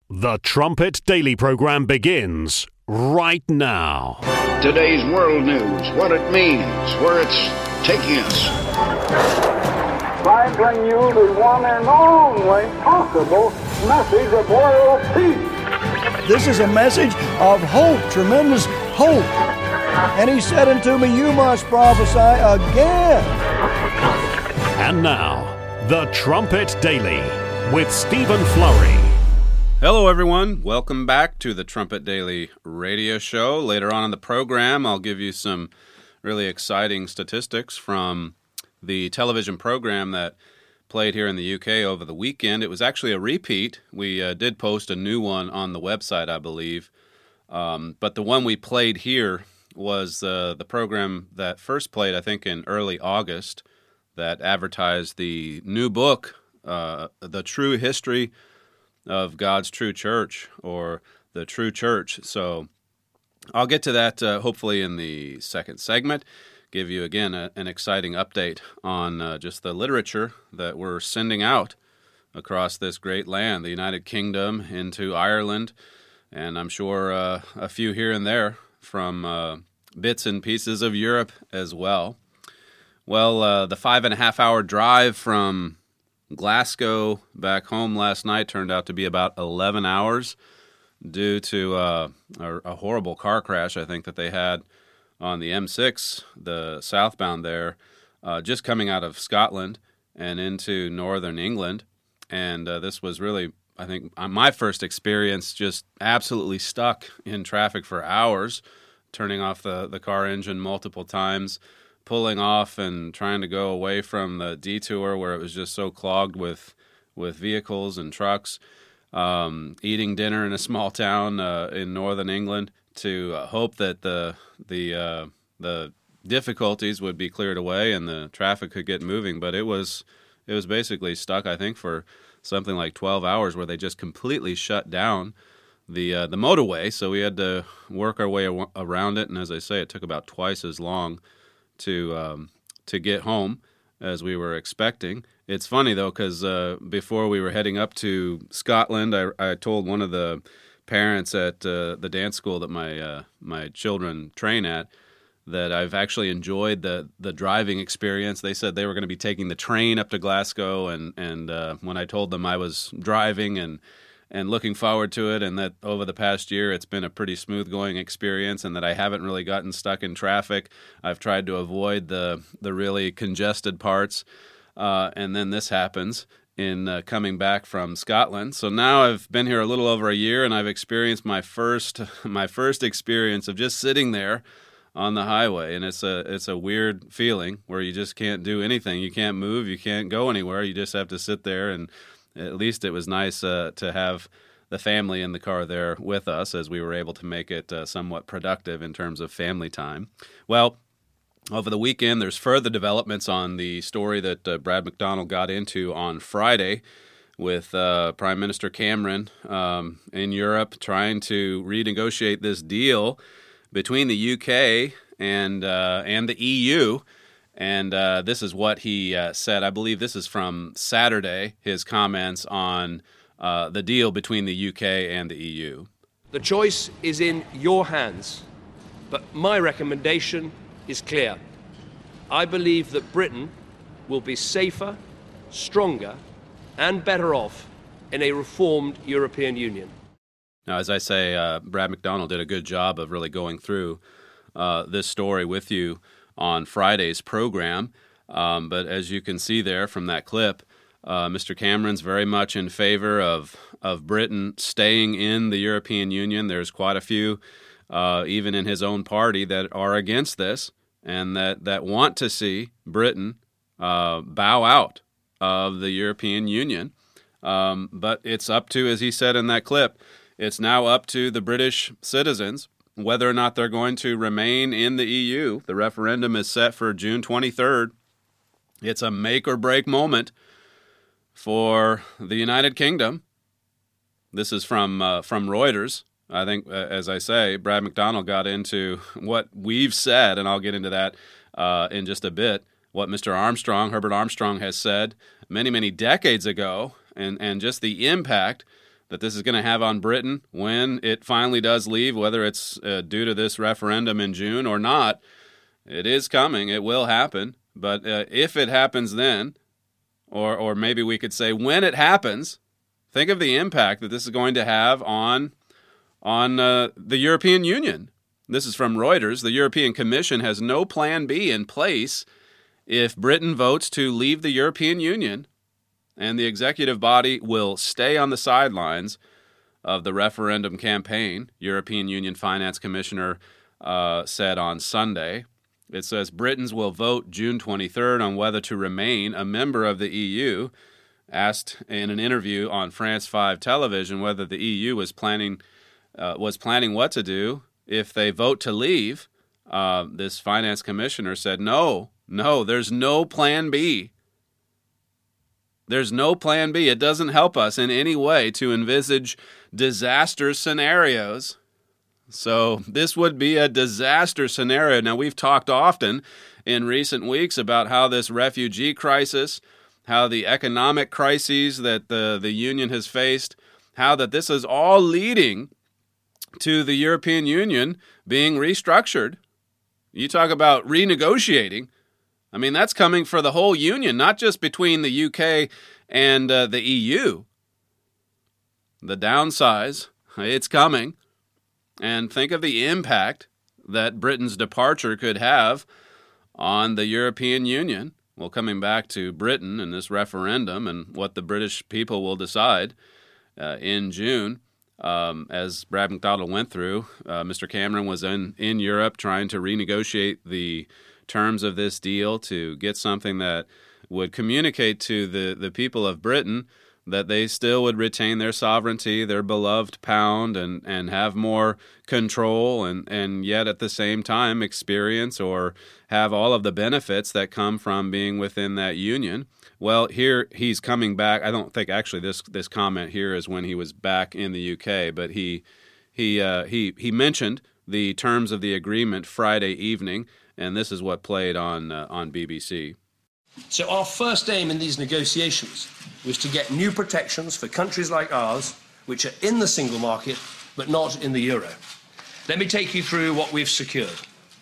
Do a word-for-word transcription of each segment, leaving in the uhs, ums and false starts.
The Trumpet Daily program begins right now. Today's world news, what it means, where it's taking us. I bring you the one and only possible message of world peace. This is a message of hope, tremendous hope. And he said unto me, you must prophesy again. And now, The Trumpet Daily with Stephen Flurry. Hello, everyone. Welcome back to the Trumpet Daily radio show. Later on in the program, I'll give you some really exciting statistics from the television program that played here in the U K over the weekend. It was actually a repeat. We uh, did post a new one on the website, I believe. Um, but the one we played here was uh, the program that first played, I think, in early August, that advertised the new book, uh, The True History of God's True Church, or The True Church. So I'll get to that uh, hopefully in the second segment, give you again a, an exciting update on uh, just the literature that we're sending out across this great land, the United Kingdom, into Ireland, and I'm sure uh, a few here and there from uh, bits and pieces of Europe as well. Well, uh, the five and a half hour drive from Glasgow back home last night turned out to be about eleven hours due to uh, a, a horrible car crash, I think, that they had on the M six, the southbound there, uh, just coming out of Scotland and into northern England. And uh, this was really, I think, my first experience, just absolutely stuck in traffic for hours, turning off the, the car engine multiple times, pulling off and trying to go away from the detour where it was just so clogged with with vehicles and trucks, um, eating dinner in a small town uh, in northern England to uh, hope that the the uh, the difficulties would be cleared away and the traffic could get moving. But it was it was basically stuck, I think, for something like twelve hours, where they just completely shut down the uh, the motorway. So we had to work our way a- around it, and as I say, it took about twice as long to um, to get home as we were expecting. It's funny, though, because uh, before we were heading up to Scotland, I, I told one of the parents at uh, the dance school that my uh, my children train at that I've actually enjoyed the the driving experience. They said they were going to be taking the train up to Glasgow, and, and uh, when I told them I was driving and and looking forward to it, and that over the past year it's been a pretty smooth-going experience, and that I haven't really gotten stuck in traffic. I've tried to avoid the the really congested parts, uh, and then this happens in uh, coming back from Scotland. So now I've been here a little over a year, and I've experienced my first my first experience of just sitting there on the highway, and it's a it's a weird feeling where you just can't do anything. You can't move, you can't go anywhere. You just have to sit there. And at least it was nice uh, to have the family in the car there with us, as we were able to make it uh, somewhat productive in terms of family time. Well, over the weekend, there's further developments on the story that uh, Brad McDonald got into on Friday with uh, Prime Minister Cameron um, in Europe trying to renegotiate this deal between the U K and uh, and the E U. And uh, this is what he uh, said. I believe this is from Saturday, his comments on uh, the deal between the U K and the E U. The choice is in your hands, but my recommendation is clear. I believe that Britain will be safer, stronger, and better off in a reformed European Union. Now, as I say, uh, Brad McDonald did a good job of really going through uh, this story with you on Friday's program, um, but as you can see there from that clip, uh, Mister Cameron's very much in favor of of Britain staying in the European Union. There's quite a few, uh, even in his own party, that are against this and that, that want to see Britain uh, bow out of the European Union. Um, but it's up to, as he said in that clip, it's now up to the British citizens whether or not they're going to remain in the E U. The referendum is set for June twenty-third. It's a make-or-break moment for the United Kingdom. This is from uh, from Reuters. I think, uh, as I say, Brad McDonald got into what we've said, and I'll get into that uh, in just a bit, what Mister Armstrong, Herbert Armstrong, has said many, many decades ago, and, and just the impact that this is going to have on Britain when it finally does leave, whether it's uh, due to this referendum in June or not. It is coming. It will happen. But uh, if it happens then, or or maybe we could say when it happens, think of the impact that this is going to have on, on uh, the European Union. This is from Reuters. The European Commission has no plan B in place if Britain votes to leave the European Union, and the executive body will stay on the sidelines of the referendum campaign, European Union Finance Commissioner uh, said on Sunday. It says Britons will vote June twenty-third on whether to remain a member of the E U. Asked in an interview on France five television whether the E U was planning uh, was planning what to do if they vote to leave, uh, this finance commissioner said, no, no, there's no plan B. There's no plan B. It doesn't help us in any way to envisage disaster scenarios. So this would be a disaster scenario. Now, we've talked often in recent weeks about how this refugee crisis, how the economic crises that the, the union has faced, how that this is all leading to the European Union being restructured. You talk about renegotiating. I mean, that's coming for the whole union, not just between the U K and uh, the E U. The downsize, it's coming. And think of the impact that Britain's departure could have on the European Union. Well, coming back to Britain and this referendum and what the British people will decide uh, in June, um, as Brad McDonald went through, uh, Mister Cameron was in, in Europe trying to renegotiate the terms of this deal to get something that would communicate to the, the people of Britain that they still would retain their sovereignty, their beloved pound, and, and have more control, and, and yet at the same time experience or have all of the benefits that come from being within that union. Well, here he's coming back. I don't think actually this this comment here is when he was back in the U K, but he he uh, he he mentioned the terms of the agreement Friday evening, and this is what played on uh, on B B C. So our first aim in these negotiations was to get new protections for countries like ours, which are in the single market, but not in the euro. Let me take you through what we've secured.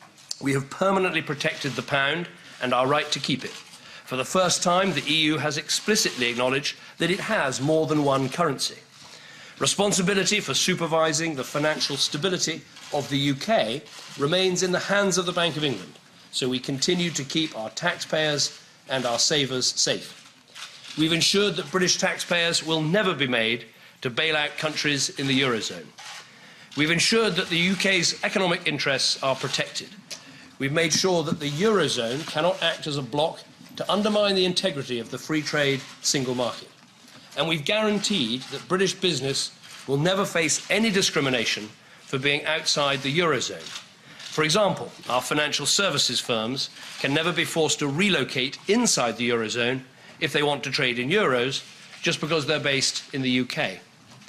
We have permanently protected the pound and our right to keep it. For the first time, the E U has explicitly acknowledged that it has more than one currency. Responsibility for supervising the financial stability of the U K remains in the hands of the Bank of England, so we continue to keep our taxpayers and our savers safe. We've ensured that British taxpayers will never be made to bail out countries in the Eurozone. We've ensured that the U K's economic interests are protected. We've made sure that the Eurozone cannot act as a bloc to undermine the integrity of the free trade single market. And we've guaranteed that British business will never face any discrimination for being outside the Eurozone. For example, our financial services firms can never be forced to relocate inside the Eurozone if they want to trade in euros, just because they're based in the U K.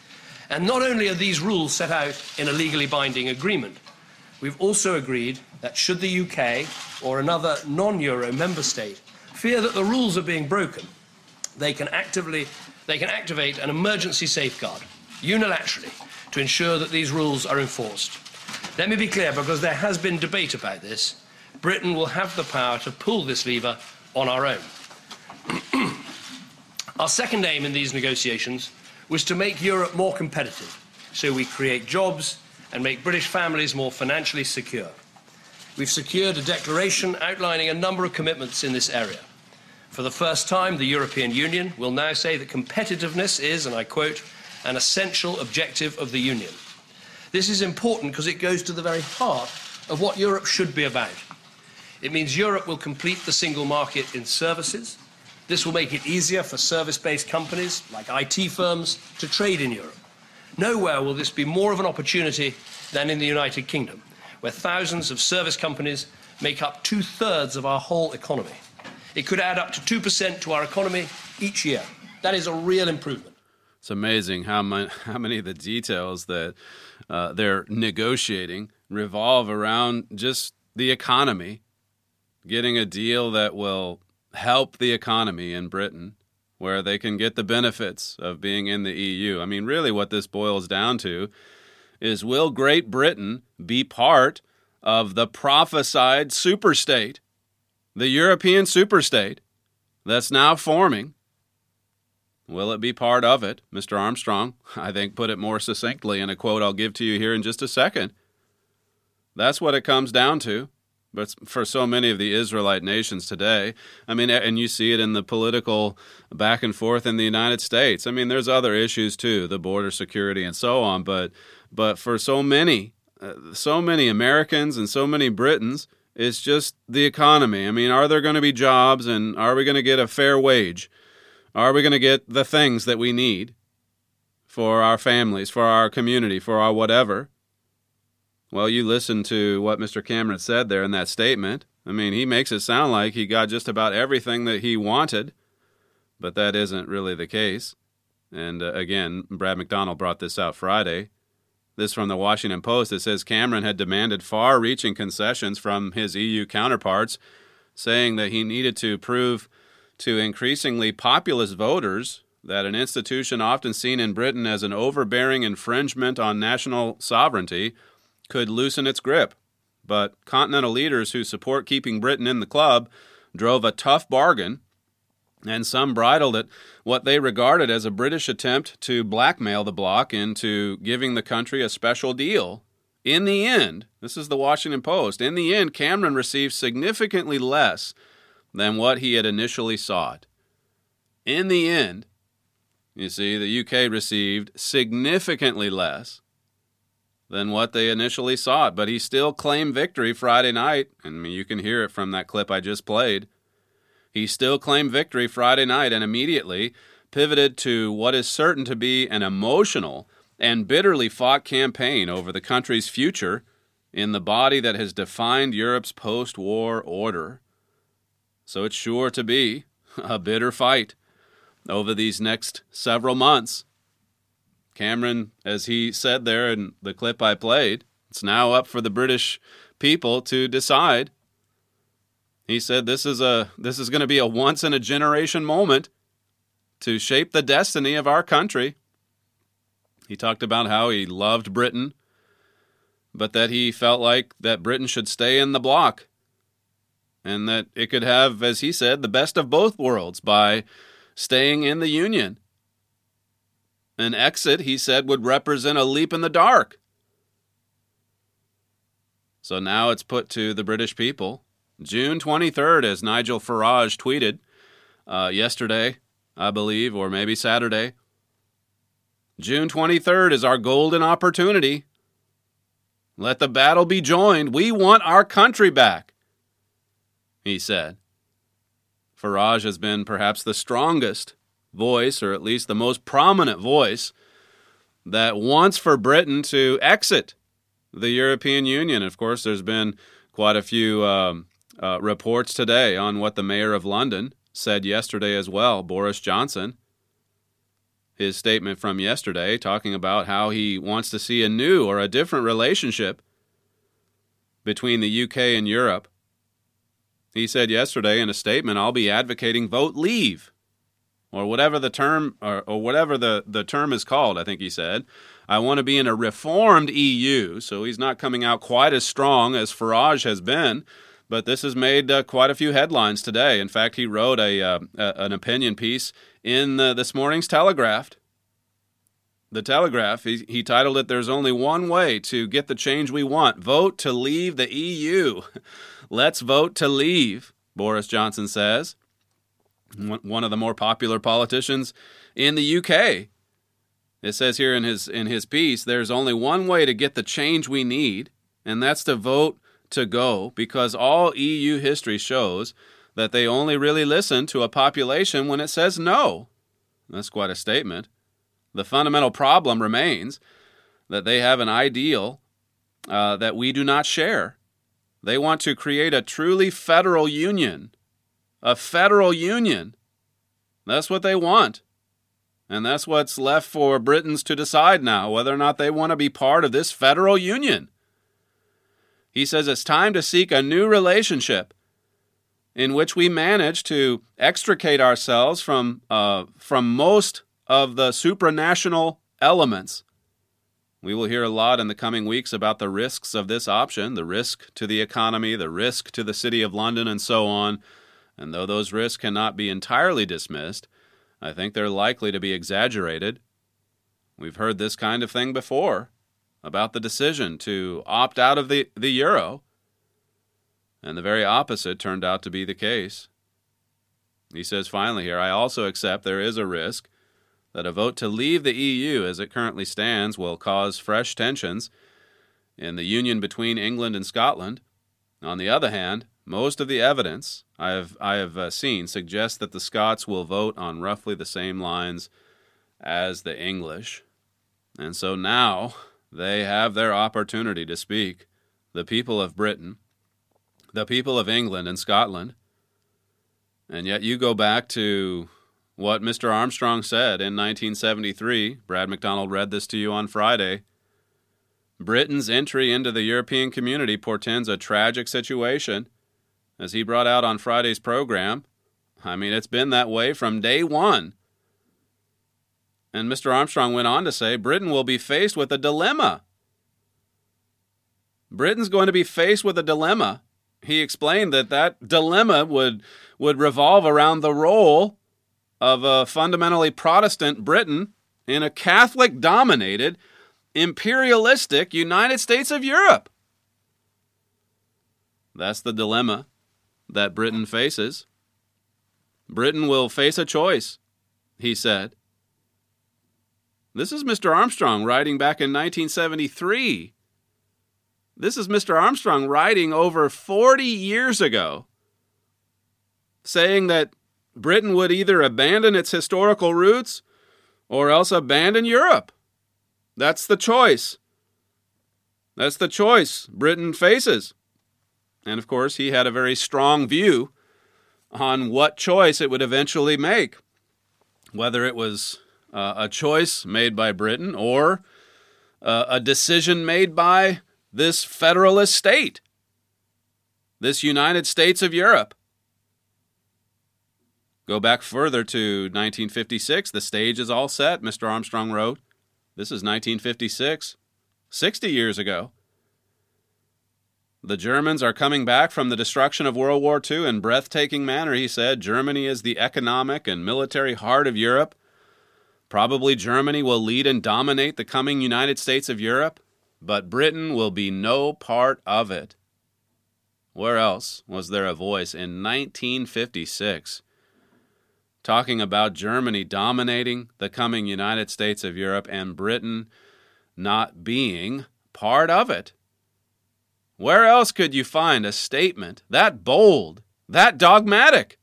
And not only are these rules set out in a legally binding agreement, we've also agreed that should the U K or another non-euro member state fear that the rules are being broken, they can actively, they can activate an emergency safeguard unilaterally to ensure that these rules are enforced. Let me be clear, because there has been debate about this. Britain will have the power to pull this lever on our own. Our second aim in these negotiations was to make Europe more competitive, so we create jobs and make British families more financially secure. We've secured a declaration outlining a number of commitments in this area. For the first time, the European Union will now say that competitiveness is, and I quote, an essential objective of the Union. This is important because it goes to the very heart of what Europe should be about. It means Europe will complete the single market in services. This will make it easier for service-based companies like I T firms to trade in Europe. Nowhere will this be more of an opportunity than in the United Kingdom, where thousands of service companies make up two-thirds of our whole economy. It could add up to two percent to our economy each year. That is a real improvement. It's amazing how many, how many of the details that uh, they're negotiating revolve around just the economy, getting a deal that will help the economy in Britain, where they can get the benefits of being in the E U. I mean, really what this boils down to is, will Great Britain be part of the prophesied superstate, the European superstate that's now forming? Will it be part of it? Mister Armstrong, I think, put it more succinctly in a quote I'll give to you here in just a second. That's what it comes down to. But for so many of the Israelite nations today, I mean, and you see it in the political back and forth in the United States. I mean, there's other issues too, the border security and so on. But but for so many, uh, so many Americans and so many Britons, it's just the economy. I mean, are there going to be jobs, and are we going to get a fair wage? Are we going to get the things that we need for our families, for our community, for our whatever? Well, you listen to what Mister Cameron said there in that statement. I mean, he makes it sound like he got just about everything that he wanted, but that isn't really the case. And uh, again, Brad McDonald brought this out Friday. This from the Washington Post. It says Cameron had demanded far-reaching concessions from his E U counterparts, saying that he needed to prove to increasingly populist voters that an institution often seen in Britain as an overbearing infringement on national sovereignty could loosen its grip. But continental leaders who support keeping Britain in the club drove a tough bargain, and some bridled at what they regarded as a British attempt to blackmail the bloc into giving the country a special deal. In the end, this is the Washington Post, in the end, Cameron received significantly less than what he had initially sought. In the end, you see, the U K received significantly less than what they initially sought, but he still claimed victory Friday night. I mean, you can hear it from that clip I just played. He still claimed victory Friday night and immediately pivoted to what is certain to be an emotional and bitterly fought campaign over the country's future in the body that has defined Europe's post-war order. So it's sure to be a bitter fight over these next several months. Cameron, as he said there in the clip I played, it's now up for the British people to decide. He said this is a this is going to be a once-in-a-generation moment to shape the destiny of our country. He talked about how he loved Britain, but that he felt like that Britain should stay in the bloc, and that it could have, as he said, the best of both worlds by staying in the Union. An exit, he said, would represent a leap in the dark. So now it's put to the British people. June twenty-third, as Nigel Farage tweeted uh, yesterday, I believe, or maybe Saturday. June twenty-third is our golden opportunity. Let the battle be joined. We want our country back, he said. Farage has been perhaps the strongest voice, or at least the most prominent voice, that wants for Britain to exit the European Union. Of course, there's been quite a few um, uh, reports today on what the mayor of London said yesterday as well, Boris Johnson. His statement from yesterday talking about how he wants to see a new or a different relationship between the U K and Europe. He said yesterday in a statement, I'll be advocating vote leave, or whatever the term or, or whatever the, the term is called, I think he said. I want to be in a reformed E U, so he's not coming out quite as strong as Farage has been, but this has made uh, quite a few headlines today. In fact, he wrote a, uh, a an opinion piece in uh, this morning's Telegraph. The Telegraph, he, he titled it, There's Only One Way to Get the Change We Want. Vote to leave the E U. Let's vote to leave, Boris Johnson says. One of the more popular politicians in the U K. It says here in his in his piece, there's only one way to get the change we need, and that's to vote to go, because all E U history shows that they only really listen to a population when it says no. That's quite a statement. The fundamental problem remains that they have an ideal uh, that we do not share. They want to create a truly federal union. A federal union. That's what they want. And that's what's left for Britons to decide now, whether or not they want to be part of this federal union. He says it's time to seek a new relationship in which we manage to extricate ourselves from uh, from most of the supranational elements. We will hear a lot in the coming weeks about the risks of this option, the risk to the economy, the risk to the City of London, and so on. And though those risks cannot be entirely dismissed, I think they're likely to be exaggerated. We've heard this kind of thing before about the decision to opt out of the, the euro, and the very opposite turned out to be the case. He says finally here, I also accept there is a risk that a vote to leave the E U as it currently stands will cause fresh tensions in the union between England and Scotland. On the other hand, most of the evidence I have, I have uh, seen suggests that the Scots will vote on roughly the same lines as the English. And so now they have their opportunity to speak. The people of Britain, the people of England and Scotland. And yet you go back to what Mister Armstrong said in nineteen seventy-three. Brad McDonald read this to you on Friday. Britain's entry into the European community portends a tragic situation. As he brought out on Friday's program, I mean, it's been that way from day one. And Mister Armstrong went on to say, Britain will be faced with a dilemma. Britain's going to be faced with a dilemma. He explained that that dilemma would, would revolve around the role of a fundamentally Protestant Britain in a Catholic-dominated, imperialistic United States of Europe. That's the dilemma that Britain faces. Britain will face a choice, he said. This is Mister Armstrong writing back in nineteen seventy-three. This is Mister Armstrong writing over forty years ago, saying that Britain would either abandon its historical roots or else abandon Europe. That's the choice. That's the choice Britain faces. And of course, he had a very strong view on what choice it would eventually make, whether it was uh, a choice made by Britain or uh, a decision made by this federalist state, this United States of Europe. Go back further to nineteen fifty-six. The stage is all set, Mister Armstrong wrote. This is nineteen fifty-six, sixty years ago. The Germans are coming back from the destruction of World War Two in breathtaking manner, he said. Germany is the economic and military heart of Europe. Probably Germany will lead and dominate the coming United States of Europe, but Britain will be no part of it. Where else was there a voice in nineteen fifty-six talking about Germany dominating the coming United States of Europe and Britain not being part of it? Where else could you find a statement that bold, that dogmatic?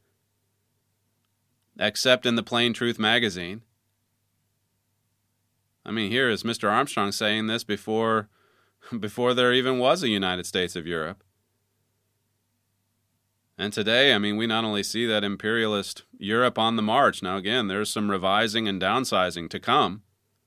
Except in the Plain Truth magazine. I mean, here is Mister Armstrong saying this before, before there even was a United States of Europe. And today, I mean, we not only see that imperialist Europe on the march. Now, again, there's some revising and downsizing to come.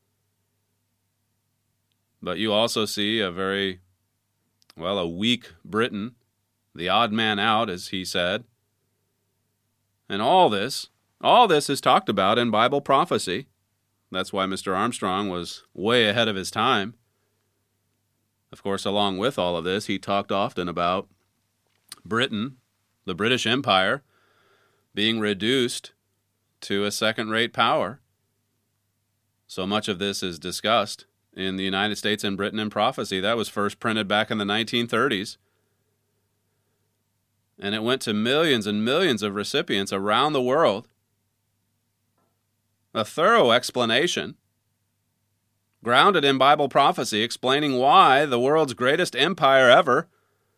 But you also see a very, well, a weak Britain, the odd man out, as he said. And all this, all this is talked about in Bible prophecy. That's why Mister Armstrong was way ahead of his time. Of course, along with all of this, he talked often about Britain, the British Empire, being reduced to a second-rate power. So much of this is discussed in the United States and Britain in prophecy. That was first printed back in the nineteen thirties. And it went to millions and millions of recipients around the world. A thorough explanation, grounded in Bible prophecy, explaining why the world's greatest empire ever,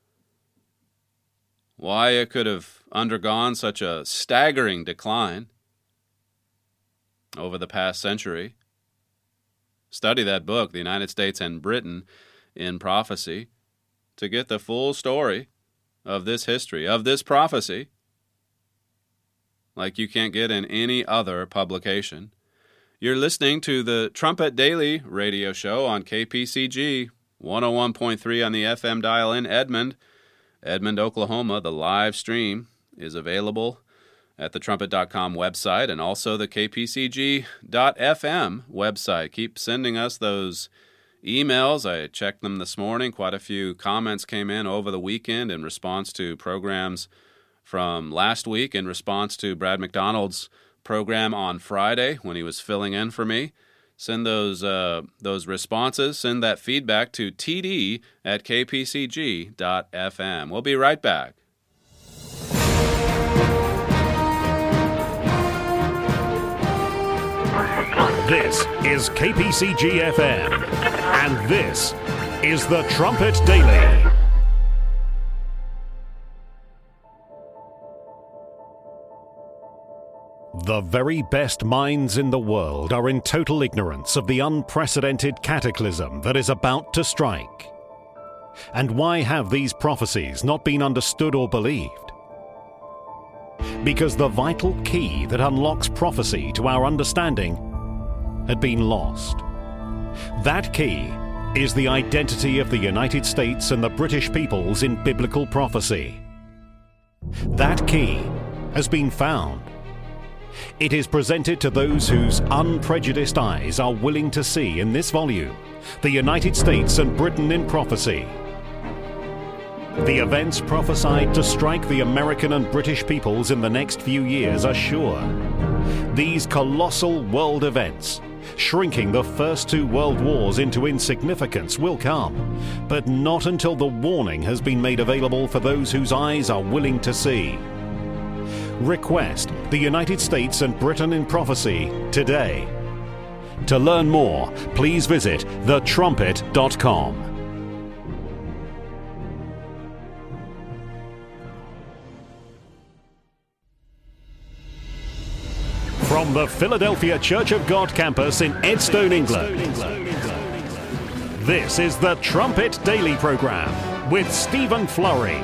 why it could have undergone such a staggering decline over the past century. Study that book, The United States and Britain in Prophecy, to get the full story of this history, of this prophecy, like you can't get in any other publication. You're listening to the Trumpet Daily radio show on K P C G, one oh one point three on the F M dial in Edmond, Edmond, Oklahoma. The live stream is available at the trumpet dot com website and also the K P C G dot F M website. Keep sending us those emails. I checked them this morning. Quite a few comments came in over the weekend in response to programs from last week, in response to Brad McDonald's program on Friday when he was filling in for me. Send those uh, those responses, send that feedback to T D at K P C G dot F M. We'll be right back. This is K P C G F M, and this is the Trumpet Daily. The very best minds in the world are in total ignorance of the unprecedented cataclysm that is about to strike. And why have these prophecies not been understood or believed? Because the vital key that unlocks prophecy to our understanding had been lost. That key is the identity of the United States and the British peoples in biblical prophecy. That key has been found. It is presented to those whose unprejudiced eyes are willing to see in this volume, The United States and Britain in Prophecy. The events prophesied to strike the American and British peoples in the next few years are sure. These colossal world events, shrinking the first two world wars into insignificance, will come, but not until the warning has been made available for those whose eyes are willing to see. Request The United States and Britain in Prophecy today. To learn more, please visit the trumpet dot com. From the Philadelphia Church of God campus in Edstone, England, this is the Trumpet Daily Program with Stephen Flurry.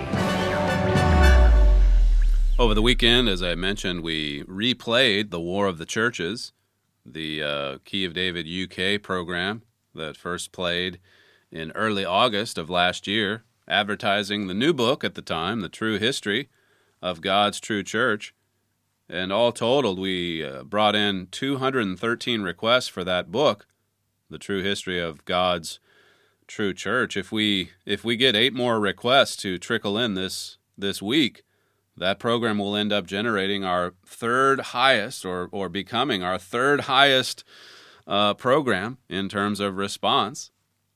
Over the weekend, as I mentioned, we replayed The War of the Churches, the uh, Key of David U K program that first played in early August of last year, advertising the new book at the time, The True History of God's True Church. And all totaled, we uh, brought in two hundred thirteen requests for that book, The True History of God's True Church. If we if we get eight more requests to trickle in this this week, that program will end up generating our third highest, or or becoming our third highest uh, program in terms of response.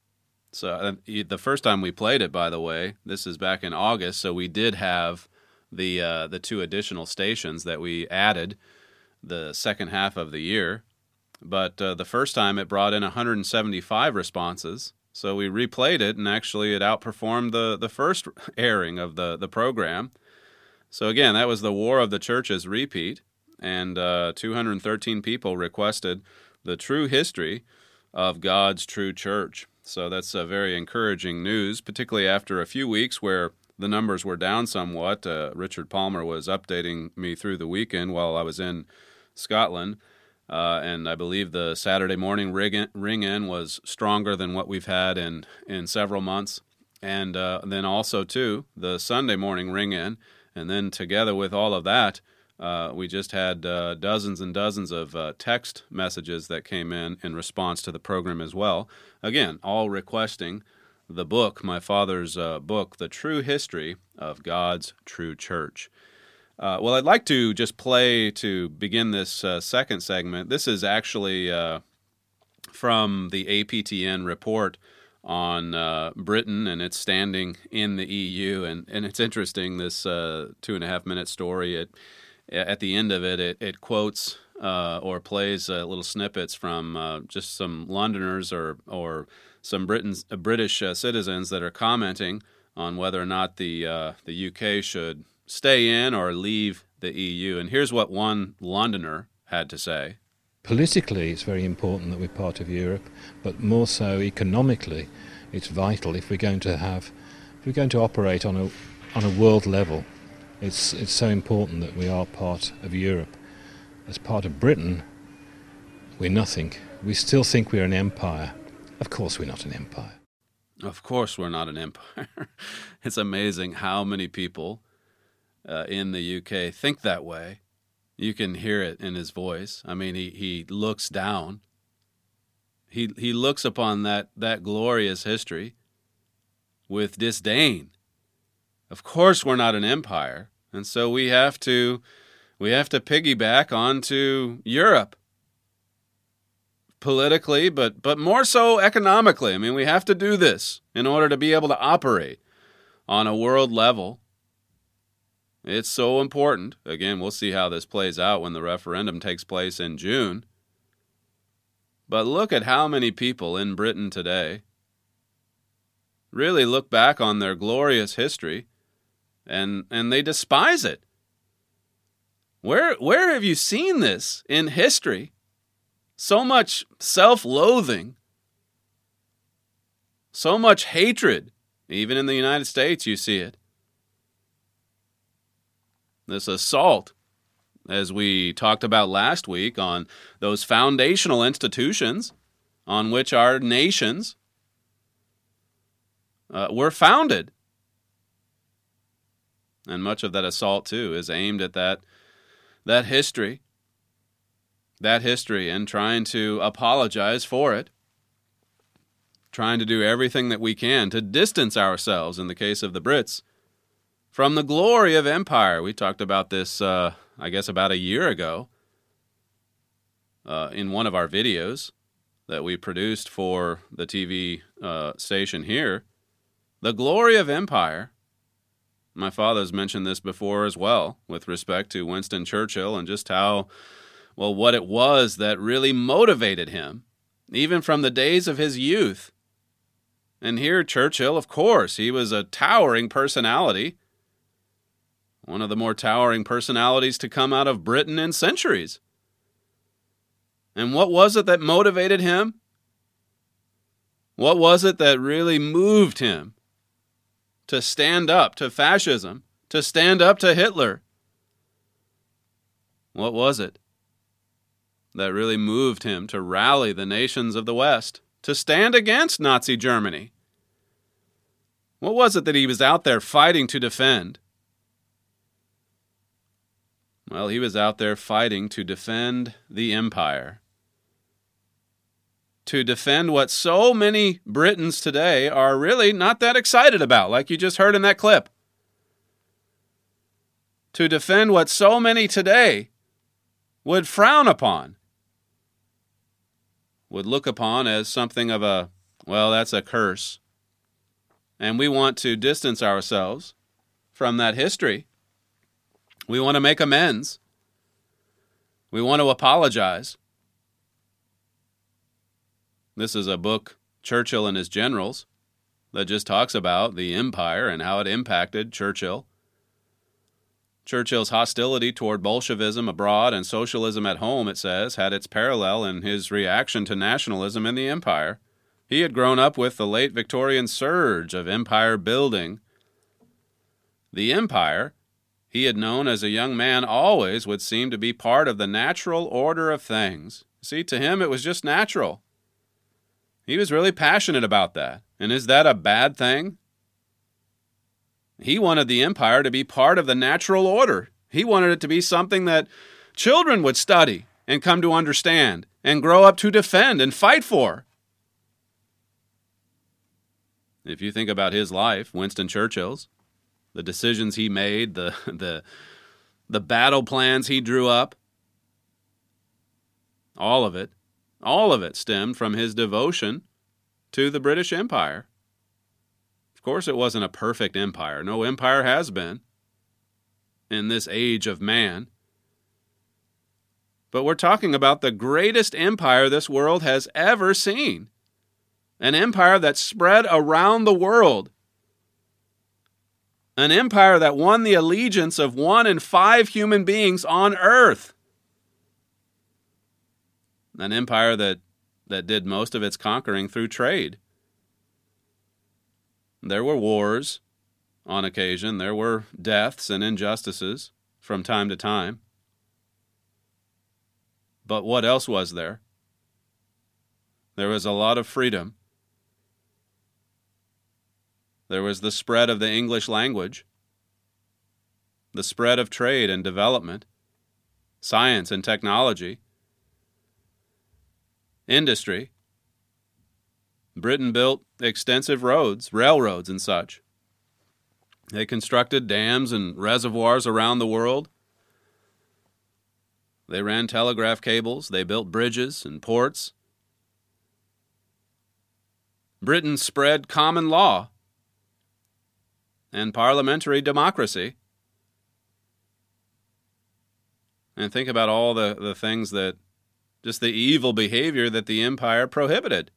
So uh, the first time we played it, by the way, this is back in August, so we did have the uh, the two additional stations that we added the second half of the year. But uh, the first time it brought in one hundred seventy-five responses, so we replayed it, and actually it outperformed the, the first airing of the, the program. So again, that was the War of the Churches repeat, and uh, two hundred thirteen people requested the true history of God's true church. So that's uh, very encouraging news, particularly after a few weeks where the numbers were down somewhat. Uh, Richard Palmer was updating me through the weekend while I was in Scotland, uh, and I believe the Saturday morning ring-in was stronger than what we've had in, in several months. And uh, then also, too, the Sunday morning ring-in. And then together with all of that, uh, we just had uh, dozens and dozens of uh, text messages that came in in response to the program as well. Again, all requesting the book, my father's uh, book, The True History of God's True Church. Uh, well, I'd like to just play to begin this uh, second segment. This is actually uh, from the A P T N report on uh, Britain and its standing in the E U, and, and it's interesting, this uh, two and a half minute story. It, at the end of it, it, it quotes uh, or plays uh, little snippets from uh, just some Londoners or or some Britons, uh, British uh, citizens that are commenting on whether or not the uh, the U K should stay in or leave the E U. And here's what one Londoner had to say. Politically, it's very important that we're part of Europe, but more so economically, it's vital if we're going to have, if we're going to operate on a on a world level. It's it's so important that we are part of Europe. As part of Britain, we're nothing. We still think we're an empire. Of course, we're not an empire. Of course, we're not an empire. It's amazing how many people uh, in the U K think that way. You can hear it in his voice. I mean, he, he looks down. He he looks upon that, that glorious history with disdain. Of course we're not an empire, and so we have to we have to piggyback onto Europe. Politically, but but more so economically. I mean, we have to do this in order to be able to operate on a world level. It's so important. Again, we'll see how this plays out when the referendum takes place in June. But look at how many people in Britain today really look back on their glorious history and and they despise it. Where where have you seen this in history? So much self-loathing, so much hatred. Even in the United States, you see it. This assault, as we talked about last week, on those foundational institutions on which our nations uh, were founded. And much of that assault, too, is aimed at that, that history. that history and trying to apologize for it, trying to do everything that we can to distance ourselves, in the case of the Brits, from the glory of empire. We talked about this, uh, I guess, about a year ago uh, in one of our videos that we produced for the T V uh, station here. The glory of empire. My father's mentioned this before as well, with respect to Winston Churchill and just how Well, what it was that really motivated him, even from the days of his youth. And here, Churchill, of course, he was a towering personality, one of the more towering personalities to come out of Britain in centuries. And what was it that motivated him? What was it that really moved him to stand up to fascism, to stand up to Hitler? What was it that really moved him to rally the nations of the West, to stand against Nazi Germany? What was it that he was out there fighting to defend? Well, he was out there fighting to defend the empire. To defend what so many Britons today are really not that excited about, like you just heard in that clip. To defend what so many today would frown upon, would look upon as something of a, well, that's a curse. And we want to distance ourselves from that history. We want to make amends. We want to apologize. This is a book, Churchill and His Generals, that just talks about the empire and how it impacted Churchill. Churchill's hostility toward Bolshevism abroad and socialism at home, it says, had its parallel in his reaction to nationalism in the empire. He had grown up with the late Victorian surge of empire building. The empire, he had known as a young man, always would seem to be part of the natural order of things. See, to him it was just natural. He was really passionate about that. And is that a bad thing? He wanted the empire to be part of the natural order. He wanted it to be something that children would study and come to understand and grow up to defend and fight for. If you think about his life, Winston Churchill's, the decisions he made, the the the battle plans he drew up, all of it, all of it stemmed from his devotion to the British Empire. Of course, it wasn't a perfect empire. No empire has been in this age of man. But we're talking about the greatest empire this world has ever seen. An empire that spread around the world. An empire that won the allegiance of one in five human beings on earth. An empire that, that did most of its conquering through trade. There were wars on occasion. There were deaths and injustices from time to time. But what else was there? There was a lot of freedom. There was the spread of the English language. the spread of trade and development, science and technology, industry. Britain built extensive roads, railroads and such. They constructed dams and reservoirs around the world. They ran telegraph cables. They built bridges and ports. Britain spread common law and parliamentary democracy. And think about all the, the things that, just the evil behavior that the empire prohibited.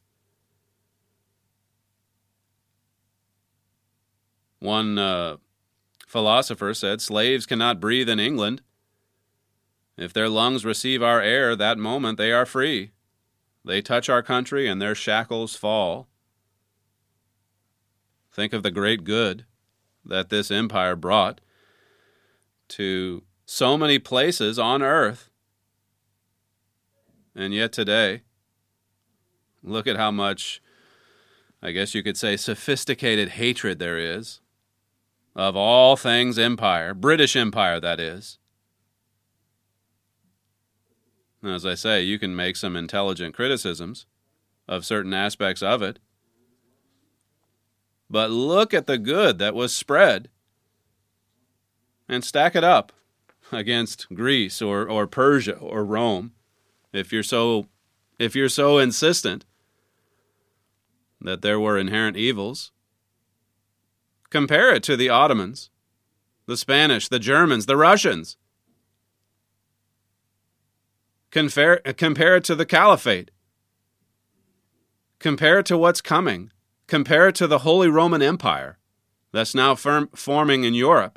One uh, philosopher said, slaves cannot breathe in England. If their lungs receive our air, that moment they are free. They touch our country and their shackles fall. Think of the great good that this empire brought to so many places on earth. And yet today, look at how much, I guess you could say, sophisticated hatred there is of all things empire, British Empire, that is. As I say, you can make some intelligent criticisms of certain aspects of it. But look at the good that was spread and stack it up against Greece or, or Persia or Rome, if you're so if you're so insistent that there were inherent evils. Compare it to the Ottomans, the Spanish, the Germans, the Russians. Compare, compare it to the Caliphate. Compare it to what's coming. Compare it to the Holy Roman Empire that's now firm, forming in Europe.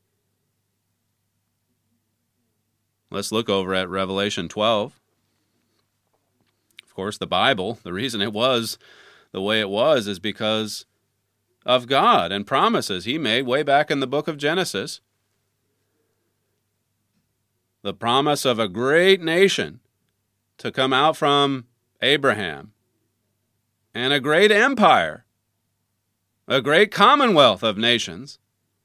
Let's look over at Revelation twelve. Of course, the Bible, the reason it was the way it was is because of God and promises He made way back in the book of Genesis. The promise of a great nation to come out from Abraham, and a great empire, a great commonwealth of nations.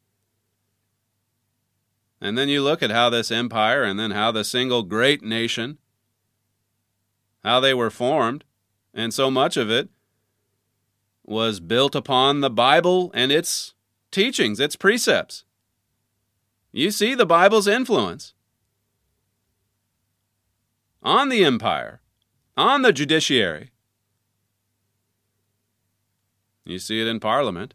And then you look at how this empire and then how the single great nation, how they were formed, and so much of it was built upon the Bible and its teachings, its precepts. You see the Bible's influence on the empire, on the judiciary. You see it in Parliament.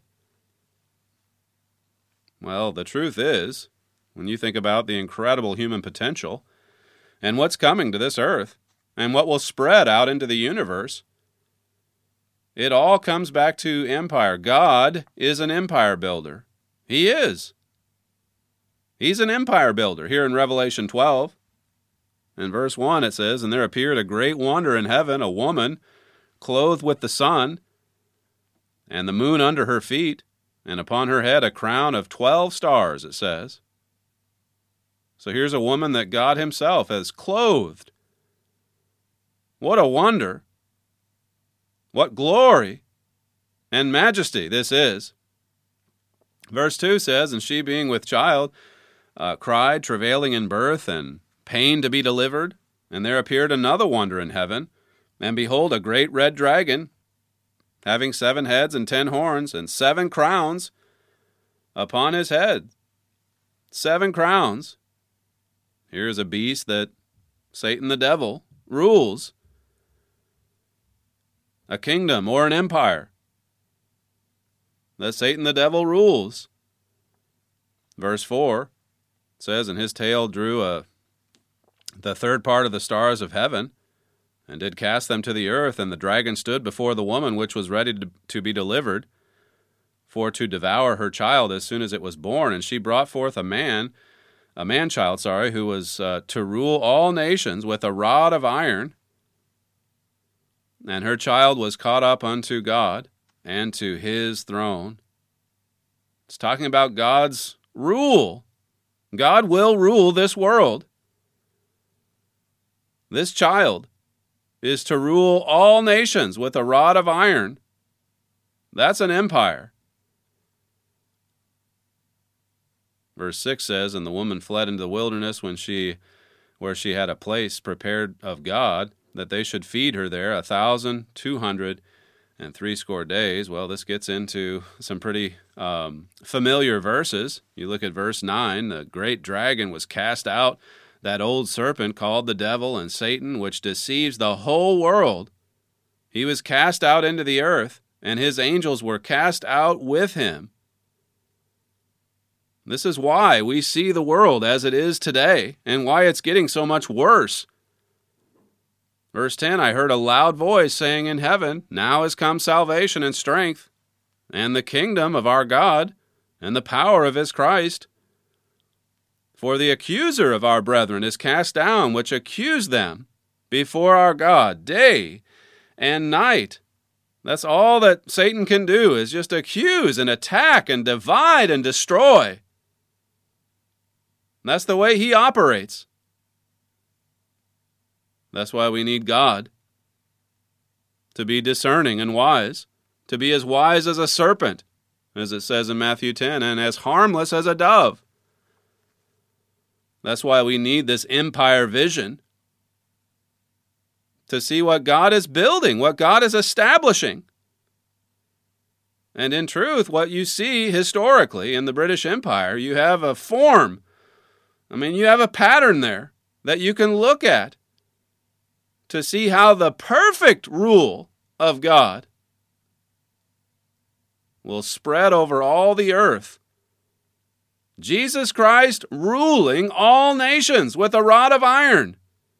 Well, the truth is, when you think about the incredible human potential and what's coming to this earth and what will spread out into the universe, it all comes back to empire. God is an empire builder. He is. He's an empire builder. Here in Revelation twelve, in verse one, it says, "And there appeared a great wonder in heaven, a woman clothed with the sun, and the moon under her feet, and upon her head a crown of twelve stars," it says. So here's a woman that God Himself has clothed. What a wonder. What glory and majesty this is. Verse two says, "And she being with child, uh, cried, travailing in birth, and pain to be delivered. And there appeared another wonder in heaven, and behold, a great red dragon, having seven heads and ten horns, and seven crowns upon his head." Seven crowns. Here's a beast that Satan the devil rules. A kingdom or an empire that Satan the devil rules. Verse four says, "And his tail drew a, the third part of the stars of heaven, and did cast them to the earth. And the dragon stood before the woman which was ready to, to be delivered, for to devour her child as soon as it was born. And she brought forth a man, a man-child, sorry, who was uh, to rule all nations with a rod of iron. And her child was caught up unto God and to His throne." It's talking about God's rule. God will rule this world. This child is to rule all nations with a rod of iron. That's an empire. Verse six says, and the woman fled into the wilderness when she, where she had a place prepared of God, that they should feed her there a thousand two hundred and threescore days. Well, this gets into some pretty um, familiar verses. You look at verse nine, the great dragon was cast out, that old serpent called the devil and Satan, which deceives the whole world. He was cast out into the earth, and his angels were cast out with him. This is why we see the world as it is today, and why it's getting so much worse. Verse ten, I heard a loud voice saying in heaven, now has come salvation and strength, and the kingdom of our God, and the power of his Christ. For the accuser of our brethren is cast down, which accused them before our God day and night. That's all that Satan can do, is just accuse and attack and divide and destroy. That's the way he operates. That's why we need God, to be discerning and wise, to be as wise as a serpent, as it says in Matthew ten, and as harmless as a dove. That's why we need this empire vision, to see what God is building, what God is establishing. And in truth, what you see historically in the British Empire, you have a form. I mean, you have a pattern there that you can look at to see how the perfect rule of God will spread over all the earth. Jesus Christ ruling all nations with a rod of iron.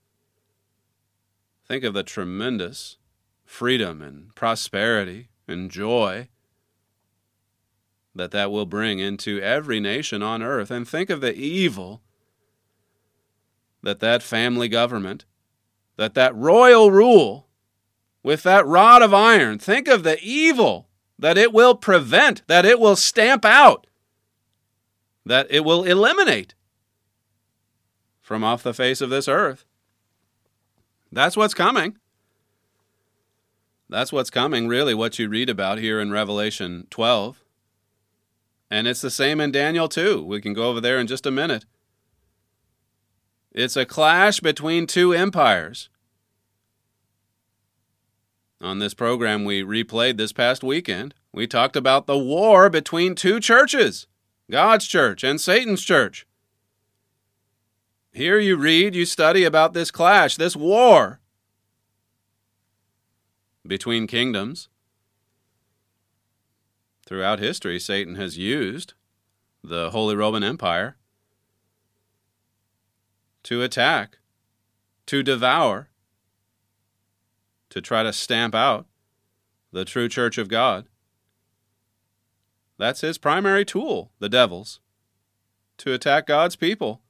Think of the tremendous freedom and prosperity and joy that that will bring into every nation on earth. And think of the evil that that family government, that that royal rule with that rod of iron, think of the evil that it will prevent, that it will stamp out, that it will eliminate from off the face of this earth. That's what's coming. That's what's coming, really, what you read about here in Revelation twelve. And it's the same in Daniel two. We can go over there in just a minute. It's a clash between two empires. On this program we replayed this past weekend, we talked about the war between two churches, God's church and Satan's church. Here you read, you study about this clash, this war between kingdoms. Throughout history, Satan has used the Holy Roman Empire to attack, to devour, to try to stamp out the true church of God. That's his primary tool, the devil's, to attack God's people.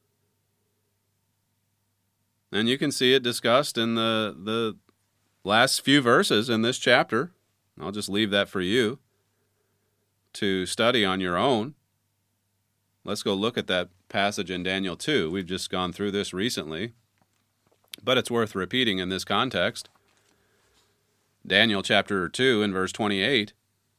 And you can see it discussed in the, the last few verses in this chapter. I'll just leave that for you to study on your own. Let's go look at that passage in Daniel two. We've just gone through this recently, but it's worth repeating in this context. Daniel chapter two and verse twenty-eight.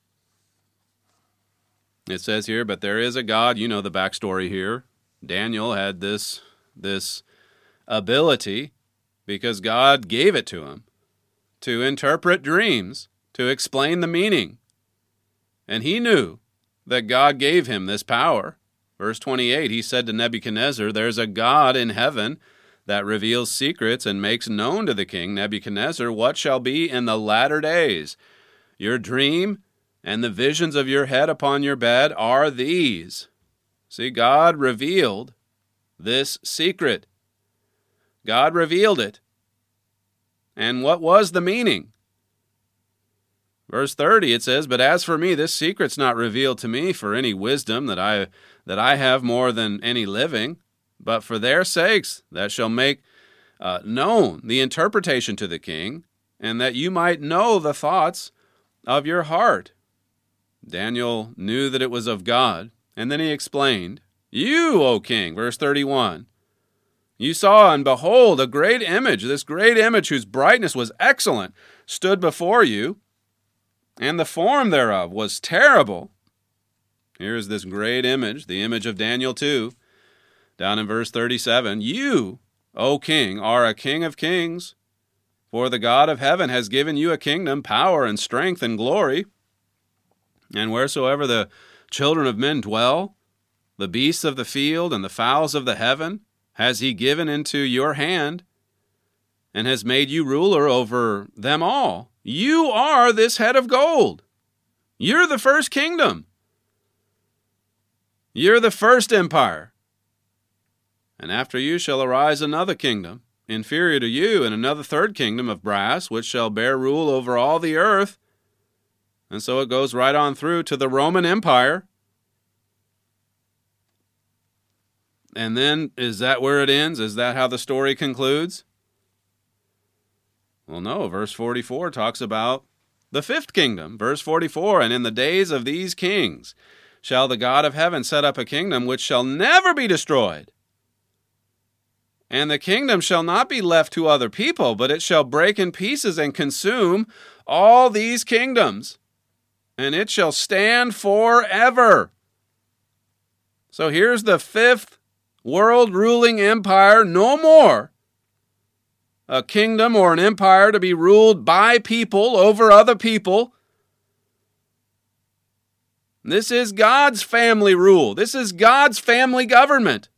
It says here, but there is a God. You know the backstory here. Daniel had this, this ability because God gave it to him to interpret dreams, to explain the meaning. And he knew that God gave him this power. Verse twenty-eight, he said to Nebuchadnezzar, there's a God in heaven that reveals secrets and makes known to the king Nebuchadnezzar what shall be in the latter days. Your dream and the visions of your head upon your bed are these. See, God revealed this secret. God revealed it. And what was the meaning? Verse thirty, it says, but as for me, this secret's not revealed to me for any wisdom that I that I have more than any living, but for their sakes that shall make uh, known the interpretation to the king, and that you might know the thoughts of your heart. Daniel knew that it was of God, and then he explained, you, O king, verse thirty-one, you saw and behold a great image, this great image whose brightness was excellent, stood before you, and the form thereof was terrible. Here is this great image, the image of Daniel two, down in verse thirty-seven. You, O king, are a king of kings, for the God of heaven has given you a kingdom, power, and strength, and glory. And wheresoever the children of men dwell, the beasts of the field and the fowls of the heaven has he given into your hand, and has made you ruler over them all. You are this head of gold. You're the first kingdom. You're the first empire. And after you shall arise another kingdom, inferior to you, and another third kingdom of brass, which shall bear rule over all the earth. And so it goes right on through to the Roman Empire. And then, is that where it ends? Is that how the story concludes? Well, no. Verse forty-four talks about the fifth kingdom. Verse forty-four, and in the days of these kings shall the God of heaven set up a kingdom which shall never be destroyed. And the kingdom shall not be left to other people, but it shall break in pieces and consume all these kingdoms, and it shall stand forever. So here's the fifth world ruling empire, no more. A kingdom or an empire to be ruled by people over other people. This is God's family rule. This is God's family government.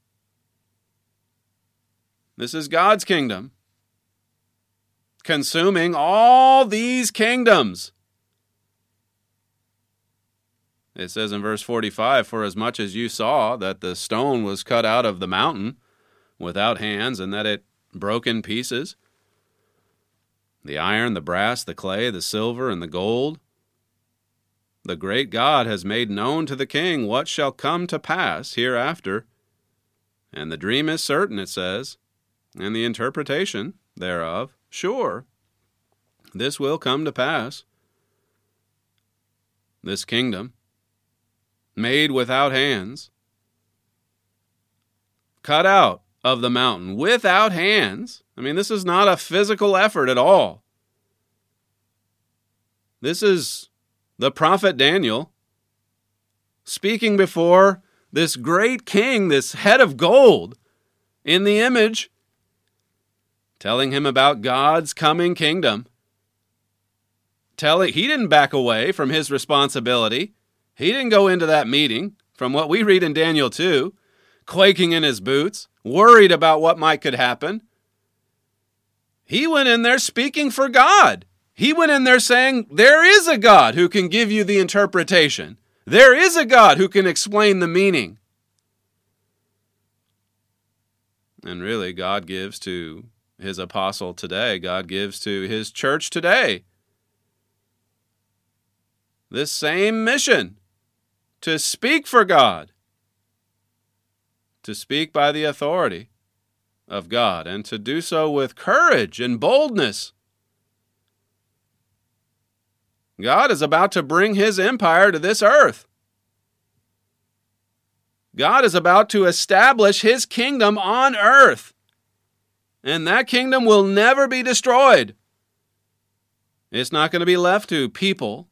This is God's kingdom, consuming all these kingdoms. It says in verse forty-five, for as much as you saw that the stone was cut out of the mountain without hands, and that it broke in pieces, the iron, the brass, the clay, the silver, and the gold, the great God has made known to the king what shall come to pass hereafter. And the dream is certain, it says, and the interpretation thereof sure. This will come to pass. This kingdom, made without hands, cut out of the mountain without hands. I mean, this is not a physical effort at all. This is the prophet Daniel speaking before this great king, this head of gold in the image, telling him about God's coming kingdom. Telling, he didn't back away from his responsibility. He didn't go into that meeting, from what we read in Daniel two, quaking in his boots, worried about what might could happen. He went in there speaking for God. He went in there saying, there is a God who can give you the interpretation. There is a God who can explain the meaning. And really, God gives to his apostle today. God gives to his church today this same mission, to speak for God, to speak by the authority of God, and to do so with courage and boldness. God is about to bring his empire to this earth. God is about to establish his kingdom on earth. And that kingdom will never be destroyed. It's not going to be left to people.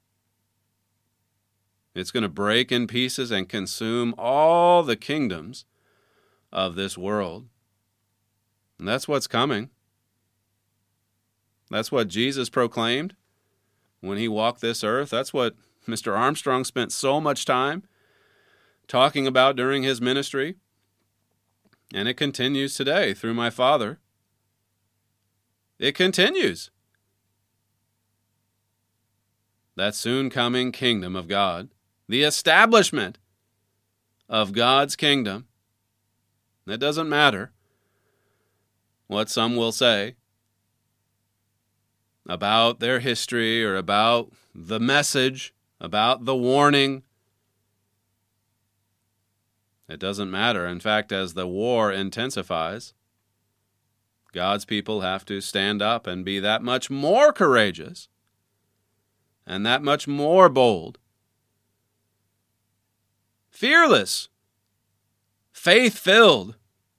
It's going to break in pieces and consume all the kingdoms of this world. And that's what's coming. That's what Jesus proclaimed when he walked this earth. That's what Mister Armstrong spent so much time talking about during his ministry. And it continues today through my father. It continues. That soon coming kingdom of God, the establishment of God's kingdom. It doesn't matter what some will say about their history or about the message, about the warning. It doesn't matter. In fact, as the war intensifies, God's people have to stand up and be that much more courageous and that much more bold, fearless, faith-filled.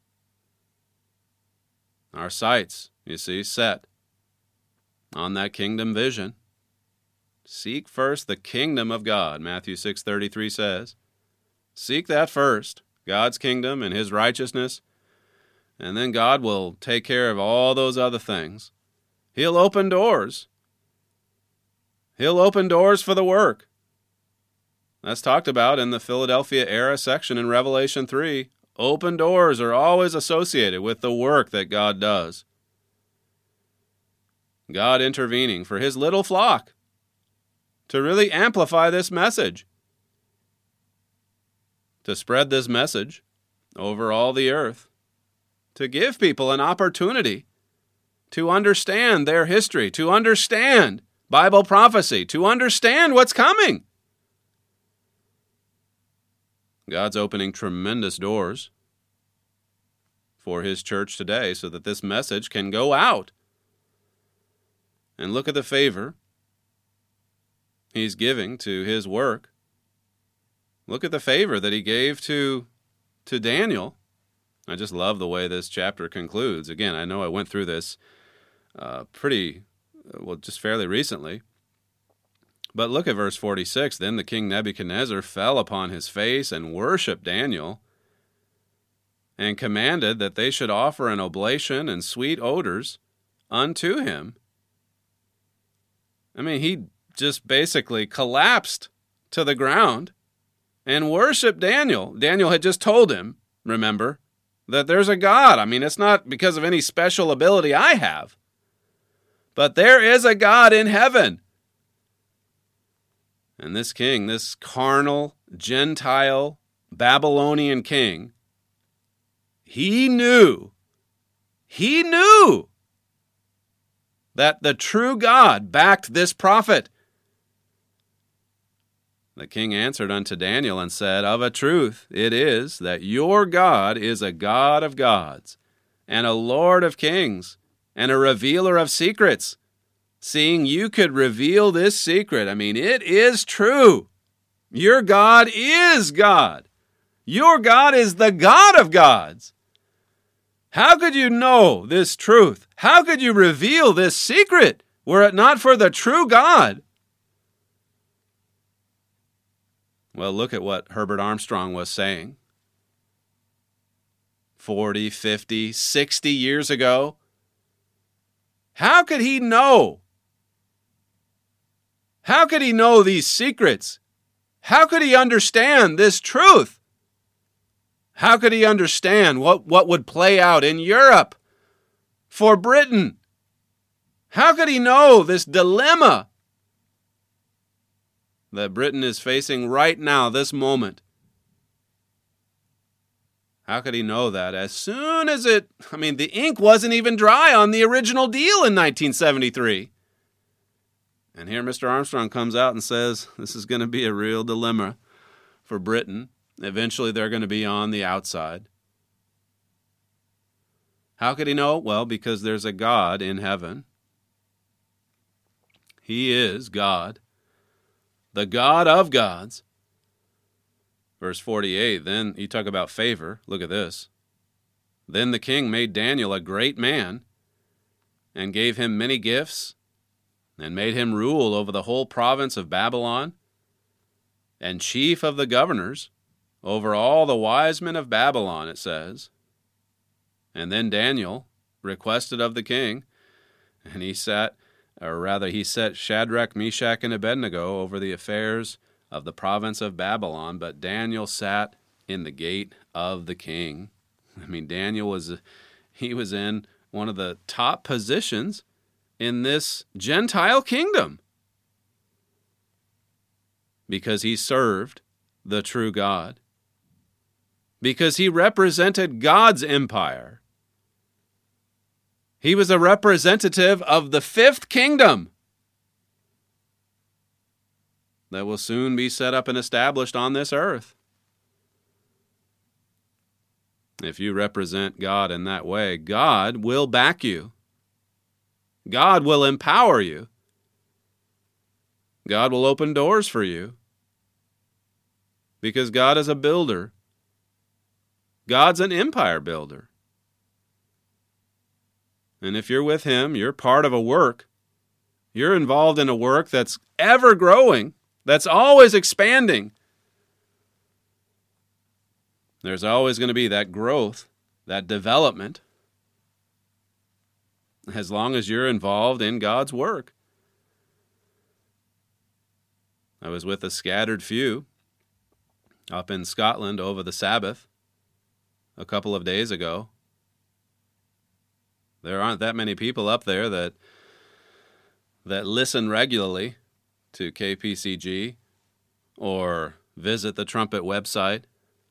Our sights, you see, set on that kingdom vision, Seek first the kingdom of God, Matthew six thirty-three says. Seek that first, God's kingdom and his righteousness, and then God will take care of all those other things. He'll open doors. He'll open doors for the work. That's talked about in the Philadelphia era section in Revelation three. Open doors are always associated with the work that God does. God intervening for his little flock to really amplify this message, to spread this message over all the earth, to give people an opportunity to understand their history, to understand Bible prophecy, to understand what's coming. God's opening tremendous doors for his church today so that this message can go out. And look at the favor he's giving to his work. Look at the favor that he gave to, to Daniel. I just love the way this chapter concludes. Again, I know I went through this uh, pretty, well, just fairly recently. But look at verse forty-six. Then the king Nebuchadnezzar fell upon his face and worshipped Daniel, and commanded that they should offer an oblation and sweet odors unto him. I mean, he just basically collapsed to the ground and worshiped Daniel. Daniel had just told him, remember, that there's a God. I mean, it's not because of any special ability I have, but there is a God in heaven. And this king, this carnal, Gentile, Babylonian king, he knew, he knew that the true God backed this prophet. The king answered unto Daniel and said, Of a truth it is that your God is a God of gods, and a Lord of kings, and a revealer of secrets. Seeing you could reveal this secret, I mean, it is true. Your God is God. Your God is the God of gods. How could you know this truth? How could you reveal this secret were it not for the true God? Well, look at what Herbert Armstrong was saying forty, fifty, sixty years ago. How could he know? How could he know these secrets? How could he understand this truth? How could he understand what, what would play out in Europe for Britain? How could he know this dilemma that Britain is facing right now, this moment? How could he know that as soon as it, I mean, the ink wasn't even dry on the original deal in nineteen seventy-three. And here Mister Armstrong comes out and says, this is going to be a real dilemma for Britain. Eventually they're going to be on the outside. How could he know? Well, because there's a God in heaven. He is God, the God of gods. Verse forty-eight, then you talk about favor. Look at this. Then the king made Daniel a great man and gave him many gifts and made him rule over the whole province of Babylon and chief of the governors over all the wise men of Babylon, it says. And then Daniel requested of the king, and he sat, or rather he set Shadrach, Meshach, and Abednego over the affairs of the province of Babylon, but Daniel sat in the gate of the king. I mean, Daniel was, he was in one of the top positions in this Gentile kingdom because he served the true God, because he represented God's empire. He was a representative of the fifth kingdom that will soon be set up and established on this earth. If you represent God in that way, God will back you. God will empower you. God will open doors for you. Because God is a builder. God's an empire builder. And if you're with him, you're part of a work You're involved in a work that's ever growing, that's always expanding. There's always going to be that growth, that development, as long as you're involved in God's work. I was with a scattered few up in Scotland over the Sabbath a couple of days ago. There aren't that many people up there that that listen regularly to K P C G or visit the Trumpet website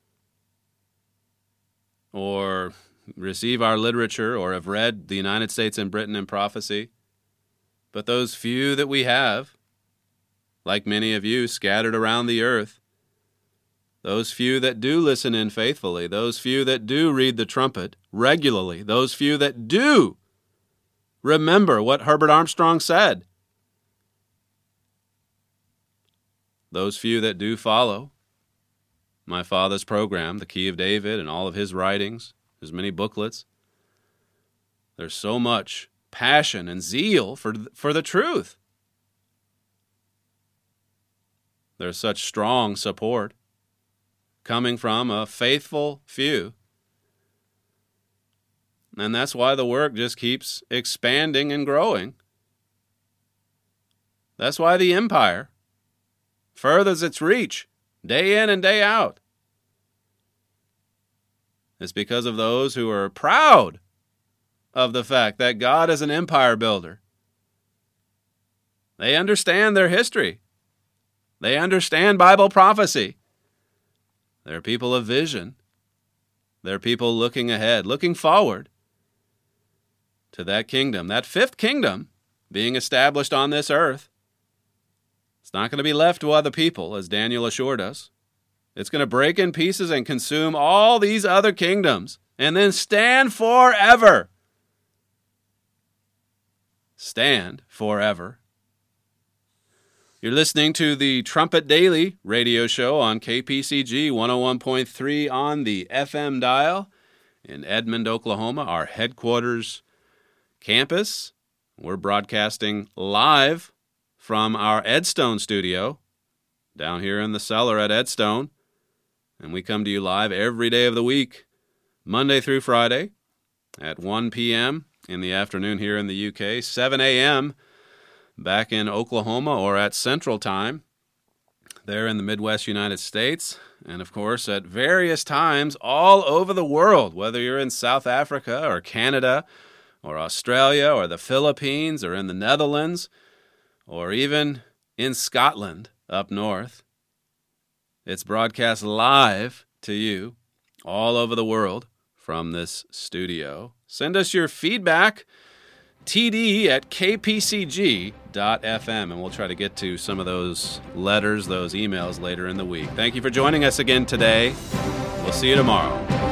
or receive our literature or have read The United States and Britain in Prophecy. But those few that we have, like many of you scattered around the earth, those few that do listen in faithfully, those few that do read the Trumpet regularly, those few that do remember what Herbert Armstrong said, those few that do follow my father's program, The Key of David, and all of his writings, his many booklets. There's so much passion and zeal for, for the truth. There's such strong support coming from a faithful few. And that's why the work just keeps expanding and growing. That's why the empire furthers its reach day in and day out. It's because of those who are proud of the fact that God is an empire builder. They understand their history. They understand Bible prophecy. They're people of vision. They're people looking ahead, looking forward to that kingdom, that fifth kingdom being established on this earth. It's not going to be left to other people, as Daniel assured us. It's going to break in pieces and consume all these other kingdoms and then stand forever. Stand forever. You're listening to the Trumpet Daily radio show on K P C G one oh one point three on the F M dial in Edmond, Oklahoma, our headquarters campus. We're broadcasting live from our Edstone studio down here in the cellar at Edstone. And we come to you live every day of the week, Monday through Friday at one p.m. in the afternoon here in the U K, seven a.m. back in Oklahoma or at Central Time there in the Midwest United States. And, of course, at various times all over the world, whether you're in South Africa or Canada or Australia or the Philippines or in the Netherlands or even in Scotland up north. It's broadcast live to you all over the world from this studio. Send us your feedback, T D at k p c g dot f m, and we'll try to get to some of those letters, those emails later in the week. Thank you for joining us again today. We'll see you tomorrow.